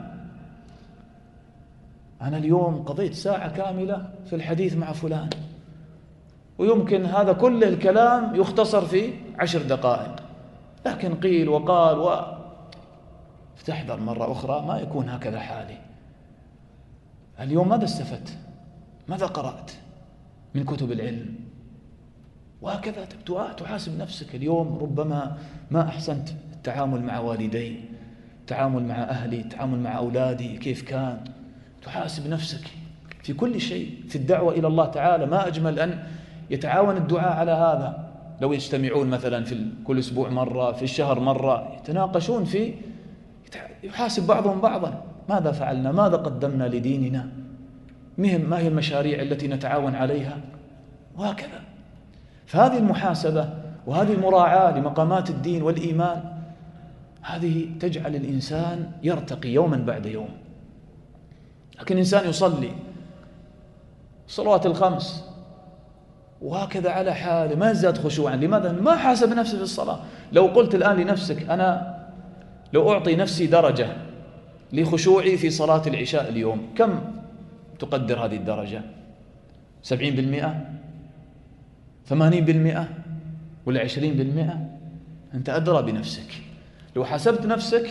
أنا اليوم قضيت ساعة كاملة في الحديث مع فلان، ويمكن هذا كل الكلام يختصر في عشر دقائق، لكن قيل وقال و فتحذر مرة أخرى ما يكون هكذا حالي. اليوم ماذا استفدت؟ ماذا قرأت من كتب العلم؟ وهكذا تحاسب نفسك. اليوم ربما ما أحسنت التعامل مع والدي، التعامل مع أهلي، التعامل مع أولادي كيف كان. تحاسب نفسك في كل شيء. في الدعوة إلى الله تعالى ما أجمل أن يتعاون الدعاء على هذا. لو يجتمعون مثلا في كل أسبوع مرة، في الشهر مرة، يتناقشون في، يحاسب بعضهم بعضا، ماذا فعلنا، ماذا قدمنا لديننا، ما هي المشاريع التي نتعاون عليها، وهكذا. فهذه المحاسبة وهذه المراعاة لمقامات الدين والإيمان، هذه تجعل الإنسان يرتقي يوما بعد يوم. لكن إنسان يصلي الصلوات الخمس وهكذا على حاله، ما يزداد خشوعا. لماذا؟ ما حاسب نفسه في الصلاة. لو قلت الآن لنفسك أنا لو أعطي نفسي درجة لخشوعي في صلاة العشاء اليوم، كم تقدر هذه الدرجة؟ سبعين بالمئة، ثمانين بالمئة، ولا عشرين بالمئة؟ أنت أدرى بنفسك. لو حسبت نفسك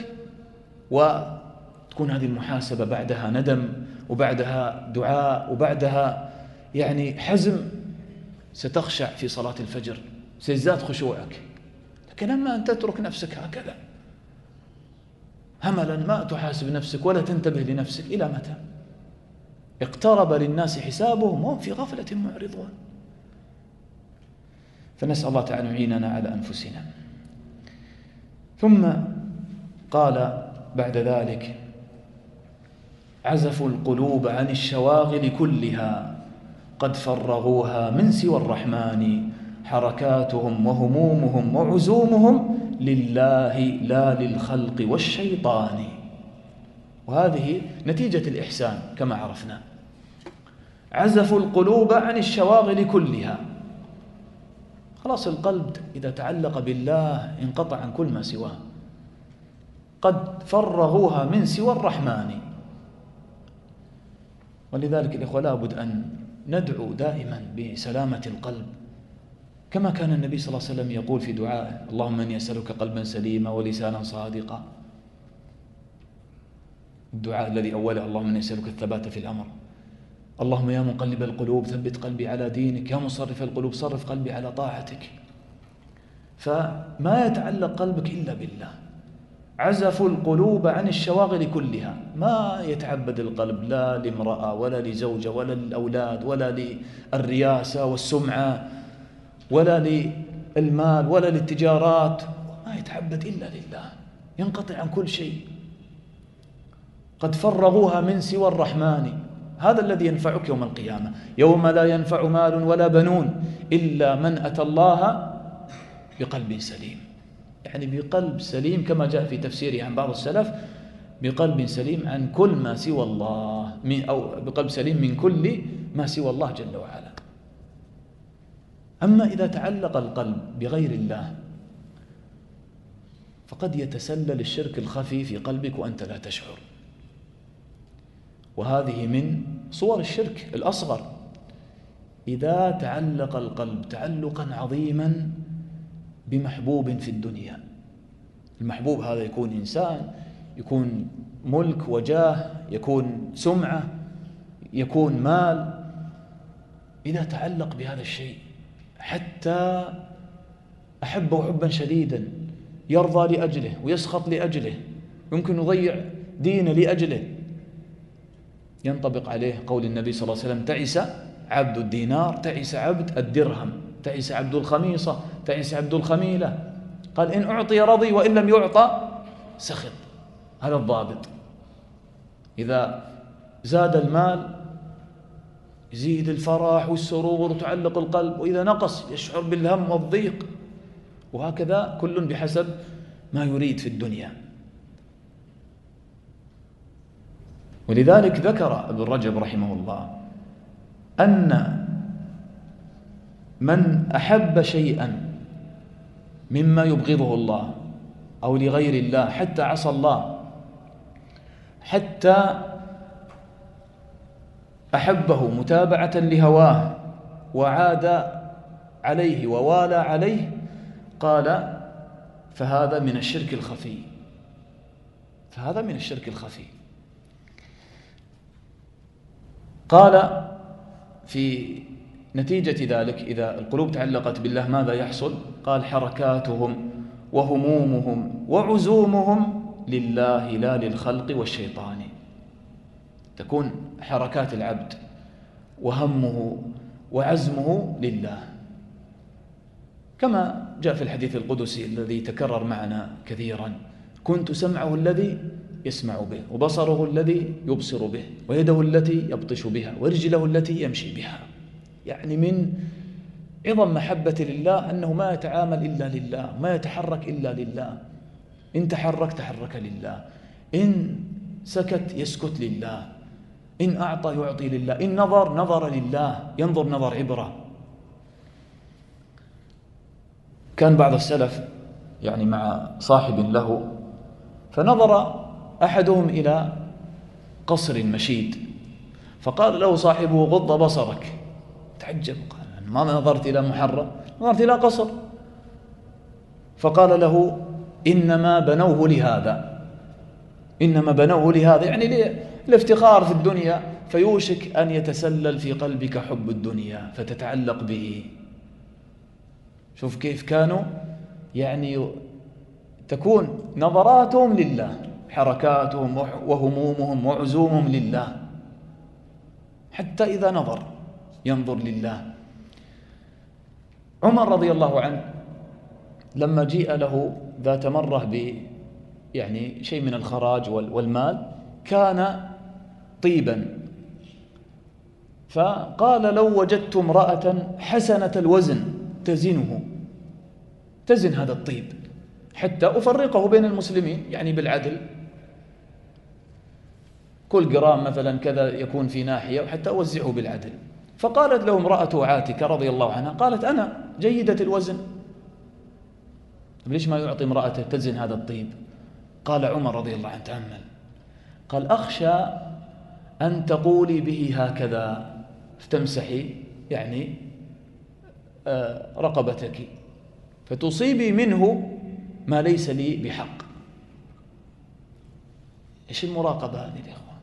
وتكون هذه المحاسبة بعدها ندم، وبعدها دعاء، وبعدها يعني حزم، ستخشع في صلاة الفجر، سيزداد خشوعك. لكن أما أن تترك نفسك هكذا هملا، ما تحاسب نفسك ولا تنتبه لنفسك، إلى متى؟ اقترب للناس حسابهم وهم في غفلة معرضون. فنسأل الله تعالى يعيننا على أنفسنا. ثم قال بعد ذلك: عزفوا القلوب عن الشواغل كلها، قد فرغوها من سوى الرحمن، حركاتهم وهمومهم وعزومهم لله لا للخلق والشيطان. وهذه نتيجة الإحسان كما عرفنا. عزفوا القلوب عن الشواغل كلها، خلاص القلب إذا تعلق بالله انقطع عن كل ما سواه. قد فرغوها من سوى الرحمن. ولذلك الإخوة لابد أن ندعو دائما بسلامة القلب، كما كان النبي صلى الله عليه وسلم يقول في دعائه: اللهم إني أسألك قلبا سليما ولسانا صادقا. الدعاء الذي أوله: اللهم إني أسألك الثبات في الأمر، اللهم يا مقلب القلوب ثبت قلبي على دينك، يا مصرف القلوب صرف قلبي على طاعتك. فما يتعلق قلبك إلا بالله. عزفوا القلوب عن الشواغل كلها، ما يتعبد القلب لا لامرأة ولا لزوجة ولا للأولاد ولا للرياسة والسمعة ولا للمال ولا للتجارات، ما يتعبد إلا لله، ينقطع عن كل شيء. قد فرغوها من سوى الرحمن، هذا الذي ينفعك يوم القيامة، يوم لا ينفع مال ولا بنون إلا من أتى الله بقلب سليم. يعني بقلب سليم كما جاء في تفسيره عن بعض السلف: بقلب سليم عن كل ما سوى الله، أو بقلب سليم من كل ما سوى الله جل وعلا. أما إذا تعلق القلب بغير الله فقد يتسلل الشرك الخفي في قلبك وأنت لا تشعر. وهذه من صور الشرك الأصغر. إذا تعلق القلب تعلقا عظيما بمحبوب في الدنيا، المحبوب هذا يكون إنسان، يكون ملك وجاه، يكون سمعة، يكون مال، إذا تعلق بهذا الشيء حتى أحبه حبا شديدا، يرضى لأجله ويسخط لأجله، يمكن يضيع دينه لأجله، ينطبق عليه قول النبي صلى الله عليه وسلم: تعس عبد الدينار، تعس عبد الدرهم، تعس عبد الخميصة، تعس عبد الخميلة. قال: إن أعطي رضي وإن لم يعطى سخط. هذا الضابط. إذا زاد المال يزيد الفرح والسرور وتعلق القلب، وإذا نقص يشعر بالهم والضيق، وهكذا كل بحسب ما يريد في الدنيا. ولذلك ذكر ابن رجب رحمه الله أن من أحب شيئا مما يبغضه الله أو لغير الله، حتى عصى الله، حتى أحبه متابعة لهواه وعاد عليه ووالى عليه، قال: فهذا من الشرك الخفي، فهذا من الشرك الخفي. قال في نتيجة ذلك إذا القلوب تعلقت بالله ماذا يحصل؟ قال: حركاتهم وهمومهم وعزومهم لله لا للخلق والشيطان. تكون حركات العبد وهمه وعزمه لله، كما جاء في الحديث القدسي الذي تكرر معنا كثيرا: كنت سمعه الذي يسمع به، وبصره الذي يبصر به، ويده التي يبطش بها، ورجله التي يمشي بها. يعني من عظم محبة لله أنه ما يتعامل إلا لله، ما يتحرك إلا لله. إن تحرك تحرك لله، إن سكت يسكت لله، إن أعطى يعطي لله، إن نظر نظر لله، ينظر نظر عبرة. كان بعض السلف يعني مع صاحب له، فنظر أحدهم إلى قصر مشيد، فقال له صاحبه: غض بصرك. تعجب، قال: ما نظرت إلى محرم، نظرت إلى قصر. فقال له: إنما بنوه لهذا، إنما بنوه لهذا، يعني الافتخار في الدنيا، فيوشك أن يتسلل في قلبك حب الدنيا فتتعلق به. شوف كيف كانوا يعني تكون نظراتهم لله، حركاتهم وهمومهم وعزومهم لله، حتى إذا نظر ينظر لله. عمر رضي الله عنه لما جيء له ذات مرة ب يعني شيء من الخراج والمال، كان طيبا، فقال: لو وجدت امرأة حسنة الوزن تزنه، تزن هذا الطيب حتى أفرقه بين المسلمين، يعني بالعدل، كل جرام مثلا كذا يكون في ناحية، وحتى أوزعه بالعدل. فقالت له امرأة عاتكة رضي الله عنها، قالت: أنا جيدة الوزن، ليش ما يعطي امرأته تزن هذا الطيب؟ قال عمر رضي الله عنه: تأمل، قال: أخشى أن تقولي به هكذا فتمسحي يعني رقبتك فتصيبي منه ما ليس لي بحق. إيش المراقبة هذه يا إخوان؟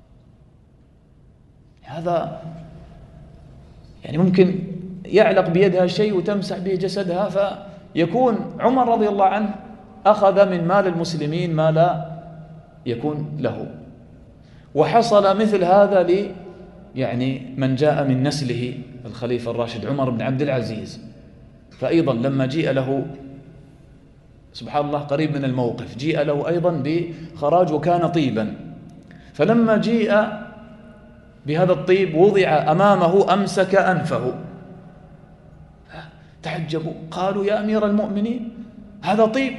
هذا يعني ممكن يعلق بيدها شيء وتمسح به جسدها، فيكون عمر رضي الله عنه أخذ من مال المسلمين ما لا يكون له. وحصل مثل هذا لي يعني من جاء من نسله الخليفة الراشد عمر بن عبد العزيز، فأيضا لما جيء له سبحان الله قريب من الموقف، جيء له أيضا بخراج وكان طيبا، فلما جيء بهذا الطيب وضع أمامه أمسك أنفه، تعجبوا، قالوا: يا أمير المؤمنين هذا طيب.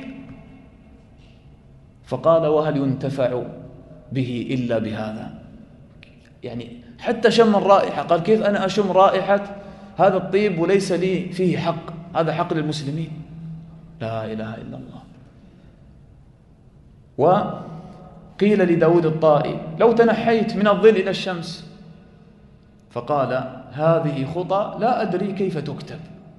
فقال: وهل ينتفع به إلا بهذا؟ يعني حتى شم الرائحة، قال: كيف أنا أشم رائحة هذا الطيب وليس لي فيه حق؟ هذا حق للمسلمين. لا إله إلا الله. قيل لداود الطائي لو تنحيت من الظل إلى الشمس، فقال هذه خطى لا أدري كيف تكتب.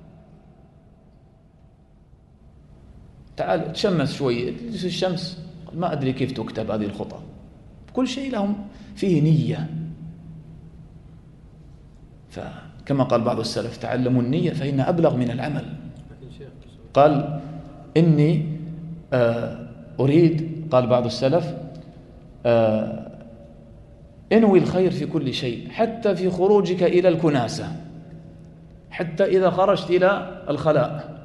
تعال تشمس شوي في الشمس، ما أدري كيف تكتب هذه الخطى. كل شيء لهم فيه نية. فكما قال بعض السلف تعلموا النية فإن أبلغ من العمل. قال إني أريد، قال بعض السلف انوي الخير في كل شيء حتى في خروجك إلى الكناسة، حتى إذا خرجت إلى الخلاء.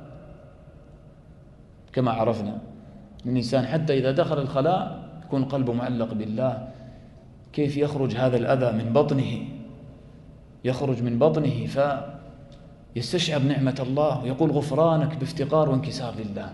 كما عرفنا الإنسان حتى إذا دخل الخلاء يكون قلبه معلق بالله، كيف يخرج هذا الأذى من بطنه، يخرج من بطنه فيستشعر نعمة الله ويقول غفرانك بافتقار وانكسار لله.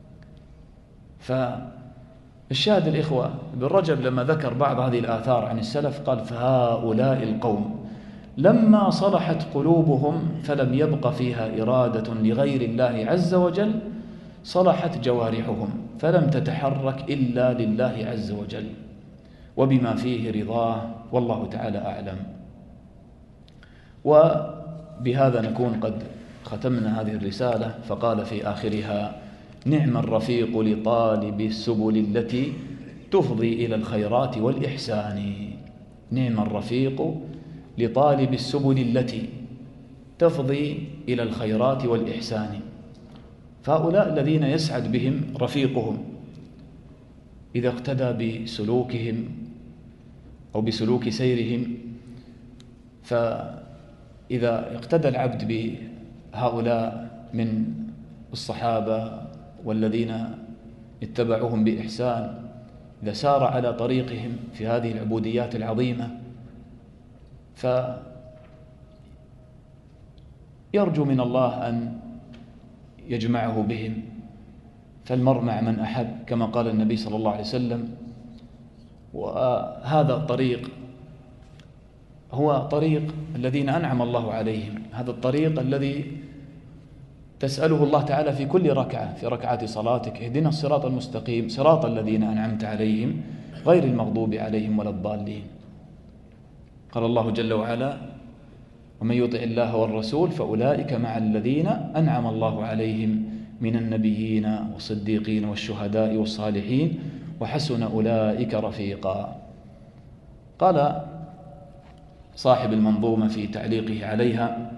فالشاهد الإخوة ابن رجب لما ذكر بعض هذه الآثار عن السلف قال فهؤلاء القوم لما صلحت قلوبهم فلم يبق فيها إرادة لغير الله عز وجل صلحت جوارحهم فلم تتحرك إلا لله عز وجل وبما فيه رضاه، والله تعالى أعلم. وبهذا نكون قد ختمنا هذه الرسالة. فقال في آخرها نعم الرفيق لطالب السبل التي تفضي إلى الخيرات والإحسان. نعم الرفيق لطالب السبل التي تفضي إلى الخيرات والإحسان. فهؤلاء الذين يسعد بهم رفيقهم إذا اقتدى بسلوكهم أو بسلوك سيرهم، فإذا اقتدى العبد بهؤلاء من الصحابة والذين اتبعوهم بإحسان، إذا سار على طريقهم في هذه العبوديات العظيمة فيرجو من الله أن يجمعه بهم. فالمرء مع من أحب كما قال النبي صلى الله عليه وسلم. وهذا الطريق هو طريق الذين أنعم الله عليهم، هذا الطريق الذي تسأله الله تعالى في كل ركعة في ركعات صلاتك اهدنا الصراط المستقيم صراط الذين أنعمت عليهم غير المغضوب عليهم ولا الضالين. قال الله جل وعلا ومن يطع الله والرسول فأولئك مع الذين أنعم الله عليهم من النبيين والصديقين والشهداء والصالحين وحسن أولئك رفيقا. قال صاحب المنظومة في تعليقه عليها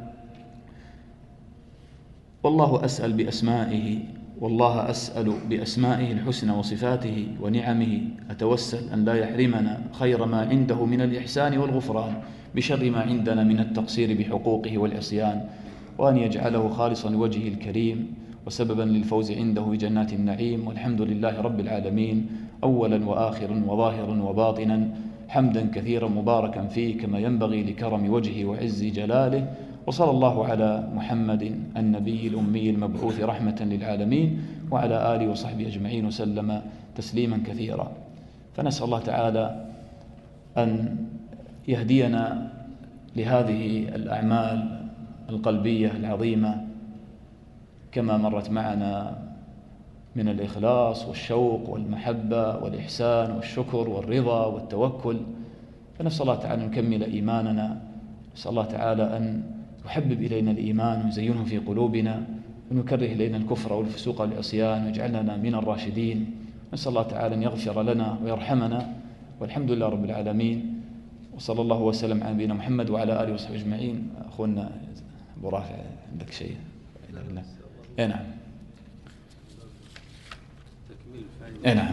والله أسأل بأسمائه والله أسأل بأسمائه الحسنى وصفاته ونعمه أتوسل أن لا يحرمنا خير ما عنده من الإحسان والغفران بشر ما عندنا من التقصير بحقوقه والعصيان، وأن يجعله خالصا لوجهه الكريم وسببا للفوز عنده بجنات النعيم. والحمد لله رب العالمين أولا وآخرا وظاهرا وباطنا حمدا كثيرا مباركا فيه كما ينبغي لكرم وجهه وعز جلاله. وصلى الله على محمد النبي الأمي المبعوث رحمة للعالمين وعلى آله وصحبه أجمعين وسلم تسليما كثيرا. فنسأل الله تعالى أن يهدينا لهذه الأعمال القلبية العظيمة كما مرت معنا من الإخلاص والشوق والمحبة والإحسان والشكر والرضا والتوكل. فنسأل الله تعالى أن نكمل إيماننا، نسأل الله تعالى أن يحبب إلينا الإيمان ويزينه في قلوبنا ونكره إلينا الكفر والفسوق والعصيان ويجعلنا من الراشدين. نسأل الله تعالى أن يغفر لنا ويرحمنا، والحمد لله رب العالمين. وصلى الله وسلم على نبينا محمد وعلى آله وصحبه أجمعين. أخونا أبو رافع عندك شيء؟ إيه نعم. إيه نعم.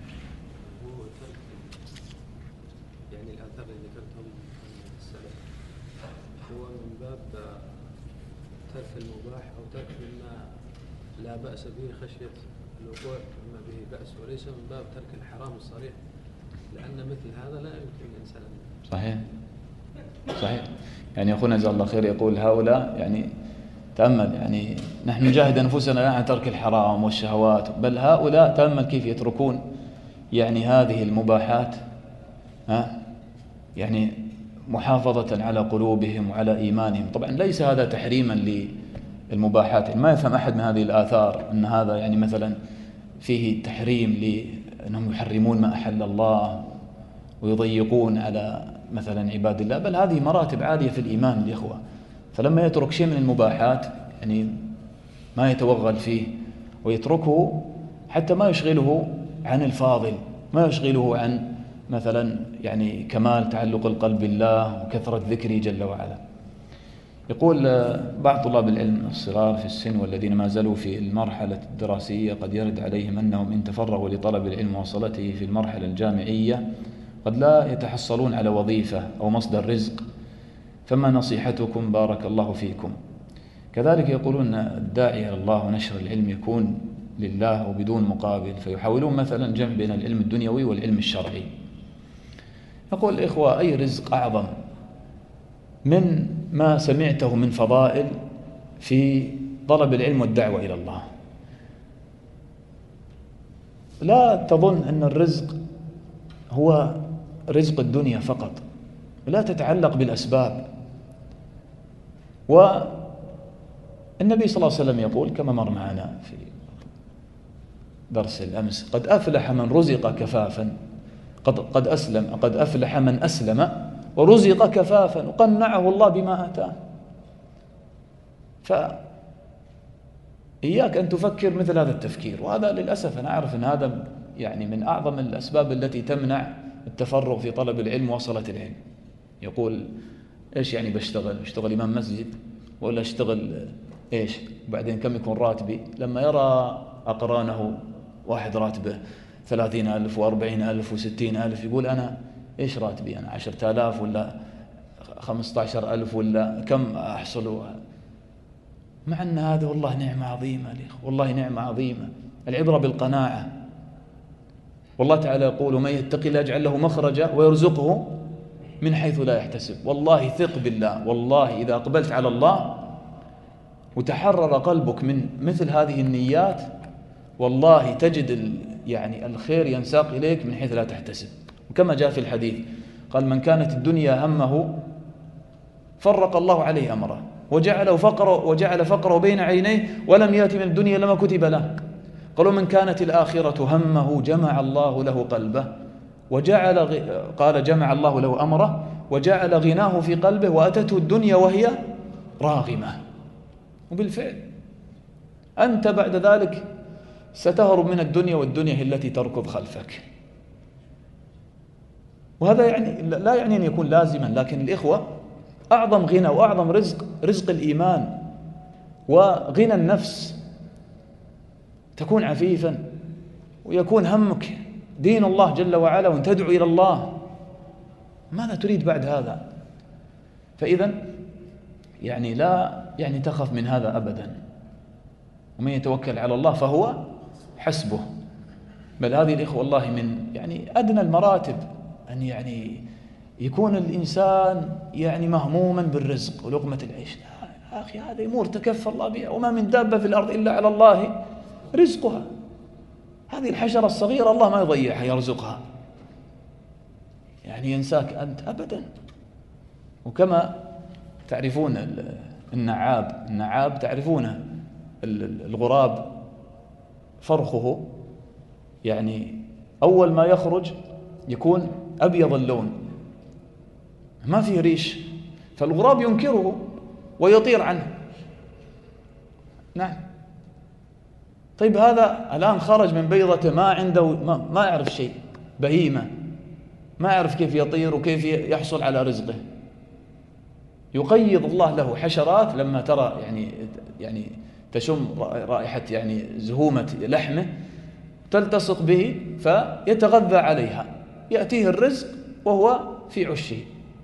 يعني الآثار اللي ذكرتهم السلف هو من باب ترك المباح أو ترك مما لا بأس به خشية الوقوع مما به بأس، وليس من باب ترك الحرام الصريح، لأن مثل هذا لا يمكن الإنسان. صحيح صحيح. يعني أخونا جزاه الله خير يقول هؤلاء يعني تأمل، يعني نحن نجاهد أنفسنا عن ترك الحرام والشهوات، بل هؤلاء تأمل كيف يتركون يعني هذه المباحات ها يعني محافظة على قلوبهم وعلى إيمانهم. طبعا ليس هذا تحريما للمباحات، يعني ما يفهم أحد من هذه الآثار أن هذا يعني مثلا فيه تحريم أنهم يحرمون ما أحل الله ويضيقون على مثلا عباد الله، بل هذه مراتب عالية في الإيمان الإخوة. فلما يترك شيء من المباحات يعني ما يتوغل فيه ويتركه حتى ما يشغله عن الفاضل، ما يشغله عن مثلا يعني كمال تعلق القلب بالله وكثرة ذكره جل وعلا. يقول بعض طلاب العلم الصغار في السن والذين ما زالوا في المرحلة الدراسية قد يرد عليهم أنهم إن تفرغوا لطلب العلم ووصلته في المرحلة الجامعية قد لا يتحصلون على وظيفة أو مصدر رزق، فما نصيحتكم بارك الله فيكم؟ كذلك يقولون الداعي إلى الله ونشر العلم يكون لله وبدون مقابل، فيحاولون مثلا جمع بين العلم الدنيوي والعلم الشرعي. يقول الإخوة أي رزق أعظم من ما سمعته من فضائل في طلب العلم والدعوة إلى الله؟ لا تظن أن الرزق هو رزق الدنيا فقط، لا تتعلق بالأسباب. والنبي صلى الله عليه وسلم يقول كما مر معنا في درس الأمس: قد أفلح من رزق كفافا، قد, قد أسلم قد أفلح من أسلم ورزق كفافا وقنعه الله بما آتاه. فإياك أن تفكر مثل هذا التفكير، وهذا للأسف أنا أعرف أن هذا يعني من أعظم الأسباب التي تمنع التفرغ في طلب العلم وصلة العلم. يقول إيش يعني بشتغل اشتغل إمام مسجد ولا اشتغل إيش بعدين كم يكون راتبي؟ لما يرى أقرانه واحد راتبه ثلاثين ألف وأربعين ألف وستين ألف يقول أنا إيش راتبي أنا عشرة آلاف ولا خمسة عشر ألف ولا كم أحصل؟ مع أن هذا والله نعمة عظيمة الإخوة، والله نعمة عظيمة. العبرة بالقناعة. والله تعالى يقول: ومن يتق الله يجعل له مخرجا ويرزقه من حيث لا يحتسب. والله ثق بالله، والله إذا أقبلت على الله وتحرر قلبك من مثل هذه النيات والله تجد يعني الخير ينساق إليك من حيث لا تحتسب. وكما جاء في الحديث قال: من كانت الدنيا همه فرق الله عليه أمره وجعل فقره وجعل فقره بين عينيه ولم يأتي من الدنيا لما كتب له. قالوا: من كانت الآخرة همه جمع الله له قلبه وجعل قال جمع الله له أمره وجعل غناه في قلبه وأتته الدنيا وهي راغمة. وبالفعل أنت بعد ذلك ستهرب من الدنيا والدنيا هي التي تركض خلفك. وهذا يعني لا يعني أن يكون لازما، لكن الإخوة أعظم غنى وأعظم رزق رزق الإيمان وغنى النفس. تكون عفيفا ويكون همك دين الله جل وعلا وأن تدعو إلى الله. ماذا تريد بعد هذا؟ فإذا يعني لا يعني تخف من هذا أبدا. ومن يتوكل على الله فهو حسبه. بل هذه الإخوة والله من يعني أدنى المراتب أن يعني يكون الإنسان يعني مهموما بالرزق ولقمة العيش. يا أخي هذه أمور تكفى الله بها، وما من دابة في الأرض إلا على الله رزقها. هذه الحشرة الصغيرة الله ما يضيعها يرزقها، يعني ينساك أنت أبدا. وكما تعرفون النعاب النعاب تعرفونه الغراب فرخه يعني أول ما يخرج يكون أبيض اللون ما فيه ريش، فالغراب ينكره ويطير عنه. نعم. طيب هذا الآن خرج من بيضته ما عنده ما, ما يعرف شيء، بهيمة ما يعرف كيف يطير وكيف يحصل على رزقه. يقيض الله له حشرات لما ترى يعني يعني تشم رائحة يعني زهومة لحمه تلتصق به فيتغذى عليها، يأتيه الرزق وهو في عشه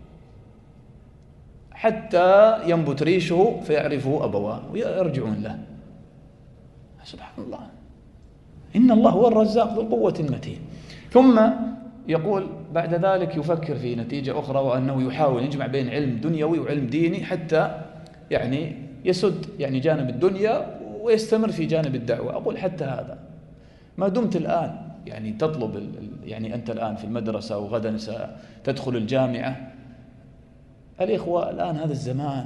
حتى ينبت ريشه فيعرفه أبواه ويرجعون له. سبحان الله، إن الله هو الرزاق ذو القوة المتين. ثم يقول بعد ذلك يفكر في نتيجة أخرى، وأنه يحاول يجمع بين علم دنيوي وعلم ديني حتى يعني يسد يعني جانب الدنيا ويستمر في جانب الدعوة. أقول حتى هذا ما دمت الآن يعني تطلب يعني أنت الآن في المدرسة وغدا ستدخل الجامعة. الإخوة الآن هذا الزمان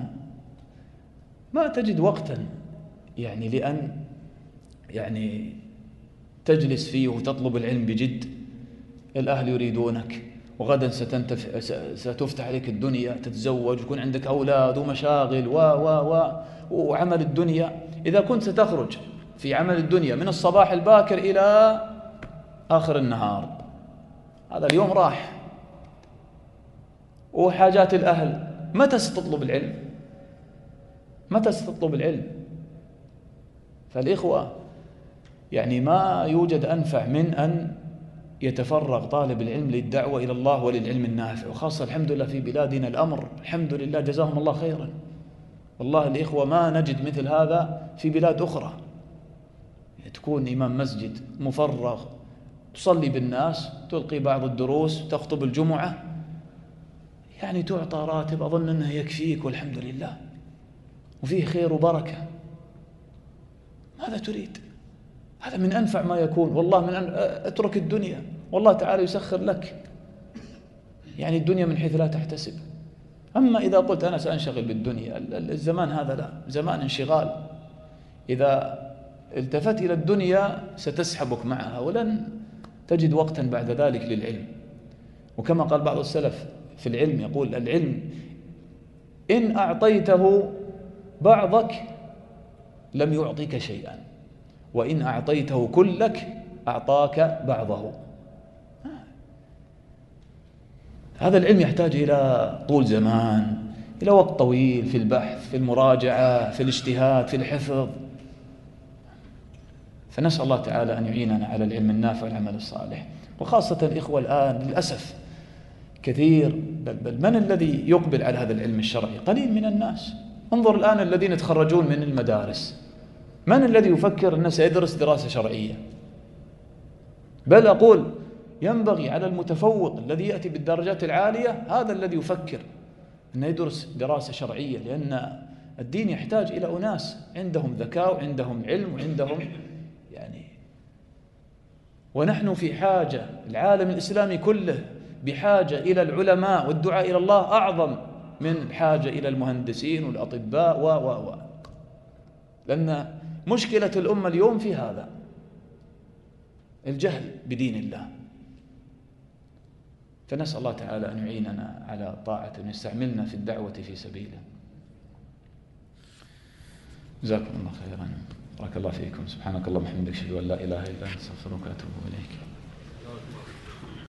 ما تجد وقتا يعني لأن يعني تجلس فيه وتطلب العلم بجد، الأهل يريدونك، وغدا ستنتف... ستفتح عليك الدنيا، تتزوج ويكون عندك أولاد ومشاغل و و و وعمل الدنيا. إذا كنت ستخرج في عمل الدنيا من الصباح الباكر إلى آخر النهار، هذا اليوم راح. وحاجات الأهل، متى ستطلب العلم؟ متى ستطلب العلم؟ فالإخوة يعني ما يوجد أنفع من أن يتفرغ طالب العلم للدعوة إلى الله وللعلم النافع، وخاصة الحمد لله في بلادنا الأمر الحمد لله جزاهم الله خيرا. والله الإخوة ما نجد مثل هذا في بلاد أخرى. تكون إمام مسجد مفرغ، تصلي بالناس، تلقي بعض الدروس، تخطب الجمعة، يعني تعطى راتب أظن أنه يكفيك والحمد لله، وفيه خير وبركة. ماذا تريد؟ هذا من أنفع ما يكون. والله من أن اترك الدنيا، والله تعالى يسخر لك يعني الدنيا من حيث لا تحتسب. أما إذا قلت أنا سأنشغل بالدنيا، الزمان هذا لا، زمان انشغال. إذا التفت إلى الدنيا ستسحبك معها ولن تجد وقتا بعد ذلك للعلم. وكما قال بعض السلف في العلم، يقول العلم إن أعطيته بعضك لم يعطيك شيئا، وإن أعطيته كلك أعطاك بعضه. هذا العلم يحتاج إلى طول زمان، إلى وقت طويل في البحث، في المراجعة، في الاجتهاد، في الحفظ. فنسأل الله تعالى أن يعيننا على العلم النافع والعمل الصالح. وخاصة الإخوة الآن للأسف كثير، بل, بل من الذي يقبل على هذا العلم الشرعي؟ قليل من الناس. انظر الآن الذين يتخرجون من المدارس، من الذي يفكر أنه سيدرس دراسة شرعية؟ بل أقول ينبغي على المتفوق الذي يأتي بالدرجات العالية هذا الذي يفكر أنه يدرس دراسة شرعية، لأن الدين يحتاج إلى أناس عندهم ذكاء وعندهم علم وعندهم يعني. ونحن في حاجة، العالم الإسلامي كله بحاجة إلى العلماء، والدعاء إلى الله أعظم من الحاجة إلى المهندسين والأطباء و و و لأن مشكلة الأمة اليوم في هذا الجهل بدين الله. فنسأل الله تعالى أن يعيننا على طاعته وأن يستعملنا في الدعوة في سبيله. جزاكم الله خيرا، بارك الله فيكم. سبحانك اللهم وبحمدك، أشهد أن لا إله إلا أنت، أستغفرك وأتوب إليك.